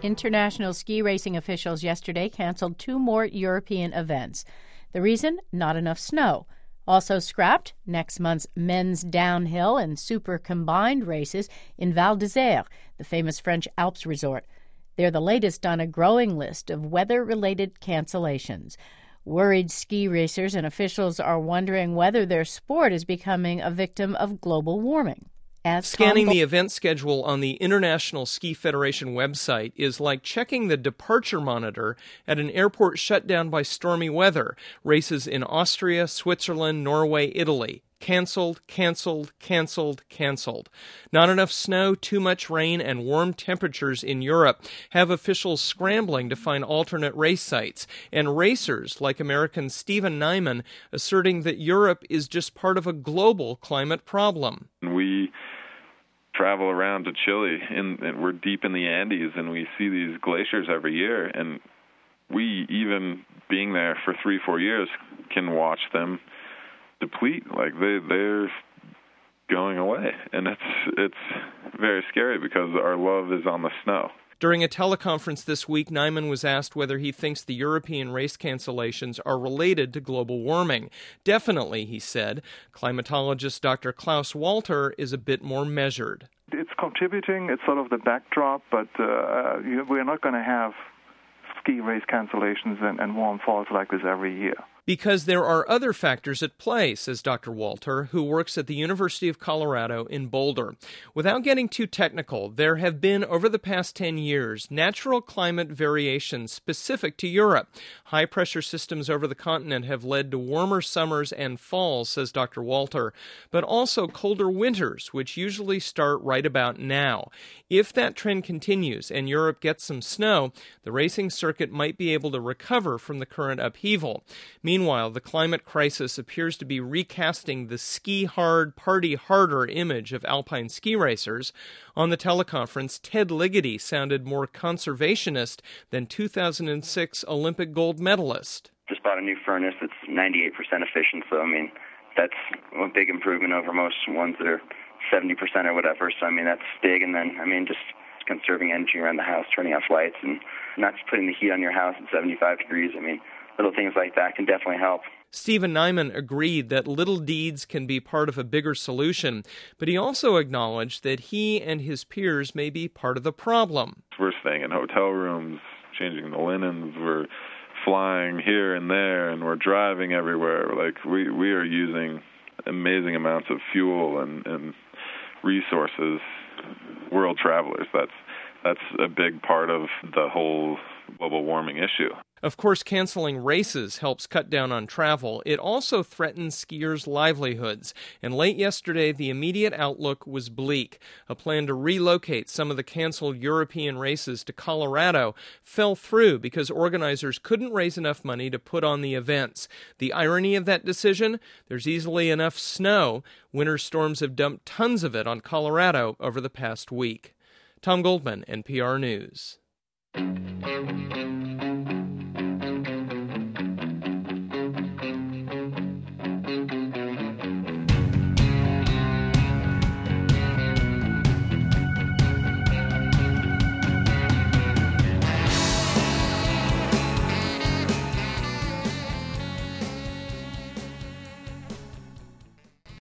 International ski racing officials yesterday canceled 2 more European events. The reason? Not enough snow. Also scrapped next month's men's downhill and super combined races in Val d'Isère, the famous French Alps resort. They're the latest on a growing list of weather-related cancellations. Worried ski racers and officials are wondering whether their sport is becoming a victim of global warming. Scanning the event schedule on the International Ski Federation website is like checking the departure monitor at an airport shut down by stormy weather. Races in Austria, Switzerland, Norway, Italy. Canceled, canceled, canceled, canceled. Not enough snow, too much rain, and warm temperatures in Europe have officials scrambling to find alternate race sites, and racers like American Steven Nyman asserting that Europe is just part of a global climate problem. We travel around to Chile, and we're deep in the Andes, and we see these glaciers every year, and we, even being there for 3-4 years, can watch them deplete. Like they're going away, and it's very scary because our love is on the snow. During a teleconference this week, Nyman was asked whether he thinks the European race cancellations are related to global warming. Definitely, he said. Climatologist Dr. Klaus Walter is a bit more measured. It's contributing. It's sort of the backdrop, but we're not going to have ski race cancellations and warm falls like this every year. Because there are other factors at play, says Dr. Walter, who works at the University of Colorado in Boulder. Without getting too technical, there have been, over the past 10 years, natural climate variations specific to Europe. High-pressure systems over the continent have led to warmer summers and falls, says Dr. Walter, but also colder winters, which usually start right about now. If that trend continues and Europe gets some snow, the racing circuit might be able to recover from the current upheaval. Meanwhile, the climate crisis appears to be recasting the ski hard, party harder image of alpine ski racers. On the teleconference, Ted Ligety sounded more conservationist than 2006 Olympic gold medalist. Just bought a new furnace that's 98% efficient, so that's a big improvement over most ones that are 70% or whatever. So that's big, and then just conserving energy around the house, turning off lights, and not just putting the heat on your house at 75 degrees. Little things like that can definitely help. Steven Nyman agreed that little deeds can be part of a bigger solution, but he also acknowledged that he and his peers may be part of the problem. We're staying in hotel rooms, changing the linens, we're flying here and there, and we're driving everywhere. Like we are using amazing amounts of fuel and resources. World travelers, that's a big part of the whole global warming issue. Of course, canceling races helps cut down on travel. It also threatens skiers' livelihoods. And late yesterday, the immediate outlook was bleak. A plan to relocate some of the canceled European races to Colorado fell through because organizers couldn't raise enough money to put on the events. The irony of that decision? There's easily enough snow. Winter storms have dumped tons of it on Colorado over the past week. Tom Goldman, NPR News.